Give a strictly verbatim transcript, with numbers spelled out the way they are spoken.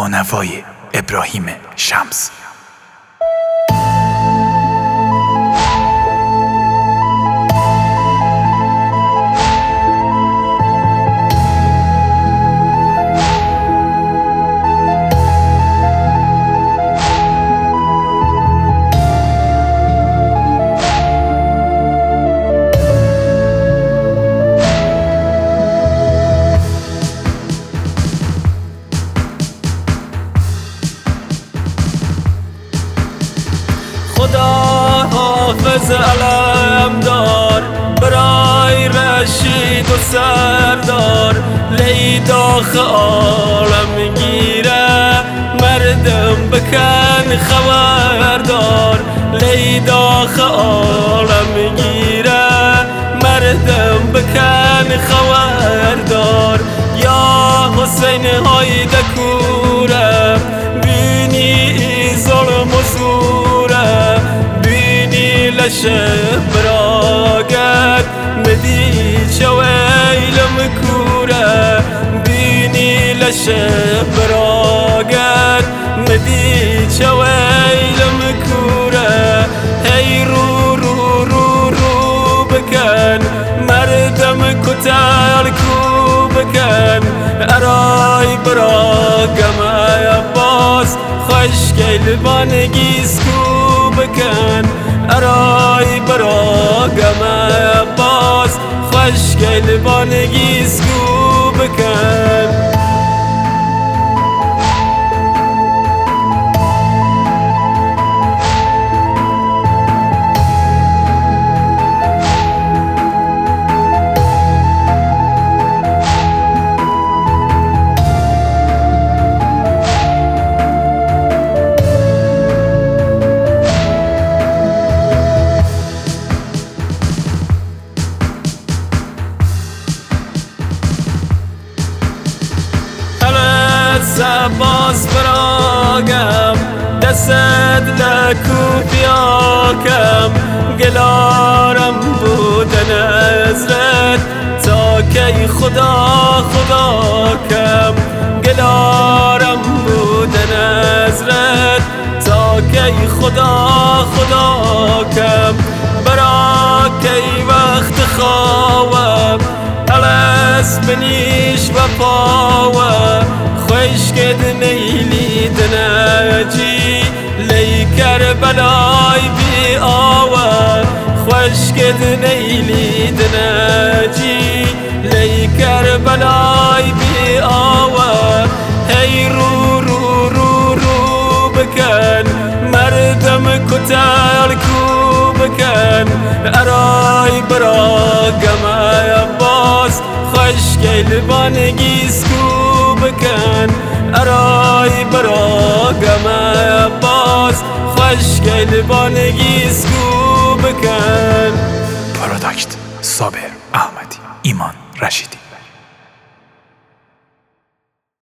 با نوای ابراهیم شمس. خدا حافظ علم دار برای رشید و سردار، لیداخ عالم گیره مردم بکن خبردار، لیداخ عالم گیره مردم بکن خبردار. یا حسین های دکوره بینی ظلم و زوره، بینی لشه براگت مدی چویلم کوره، بینی لشه براگت مدی چویلم کوره. هی رو رو رو رو بکن مردم کتر کو بکن، ارای براگم عباس خشکیل بانگیز کو بکن، ارای براگم عباس خشکیل بانگیز کو بکن. عباس براگم دست لکو بیاکم، گلارم بودن ازرت تا کی خدا خدا کم، گلارم بودن ازرت تا کی خدا خدا کم. برا کی وقت خوابم الس بنیش و پاوم، خشکد نیلید نجی لی کربلای بی آوه، خشکد نیلید نجی لی کربلای بی آوه. هی رو رو رو رو بکن مردم کتر کو بکن، ارای براگم عباس خشکیل بانگیز کو بکن، ارای براگم عباس خشکیل بانگیز کو بکن. پروداکت صابر احمدی، ایمان رشیدی.